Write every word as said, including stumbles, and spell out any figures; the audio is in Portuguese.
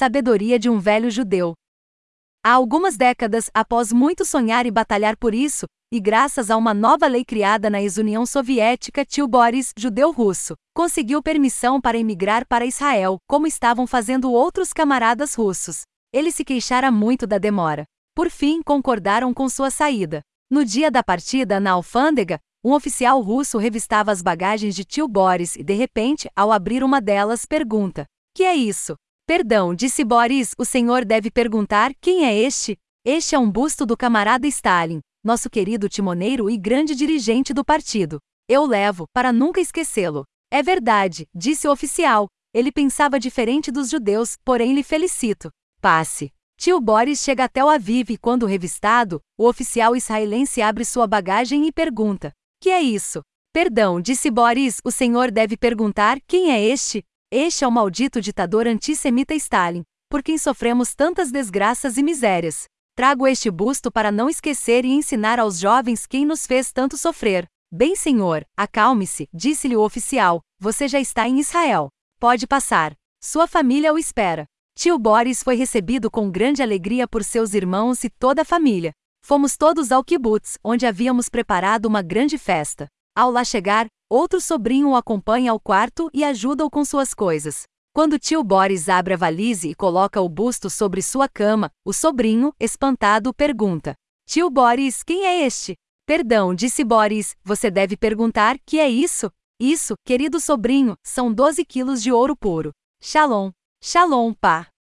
sabedoria de um velho judeu. Há algumas décadas, após muito sonhar e batalhar por isso, e graças a uma nova lei criada na ex-União Soviética, tio Boris, judeu-russo, conseguiu permissão para emigrar para Israel, como estavam fazendo outros camaradas russos. Ele se queixara muito da demora. Por fim, concordaram com sua saída. No dia da partida na alfândega, um oficial russo revistava as bagagens de tio Boris e, de repente, ao abrir uma delas, pergunta: "Que é isso?" "Perdão", disse Boris, "o senhor deve perguntar quem é este? Este é um busto do camarada Stalin, nosso querido timoneiro e grande dirigente do partido. Eu levo, para nunca esquecê-lo." "É verdade", disse o oficial. Ele pensava diferente dos judeus, porém lhe felicito. Passe. Tio Boris chega até o Aviv e, quando revistado, o oficial israelense abre sua bagagem e pergunta: "Que é isso?" "Perdão", disse Boris, "o senhor deve perguntar quem é este? Este é o maldito ditador antissemita Stalin, por quem sofremos tantas desgraças e misérias. Trago este busto para não esquecer e ensinar aos jovens quem nos fez tanto sofrer." "Bem, senhor, acalme-se", disse-lhe o oficial, "você já está em Israel. Pode passar. Sua família o espera." Tio Boris foi recebido com grande alegria por seus irmãos e toda a família. Fomos todos ao kibbutz, onde havíamos preparado uma grande festa. Ao lá chegar, outro sobrinho o acompanha ao quarto e ajuda-o com suas coisas. Quando tio Boris abre a valise e coloca o busto sobre sua cama, o sobrinho, espantado, pergunta: "Tio Boris, quem é este?" "Perdão", disse Boris, "você deve perguntar que é isso?" "Isso, querido sobrinho, são doze quilos de ouro puro." "Shalom." "Shalom, pá."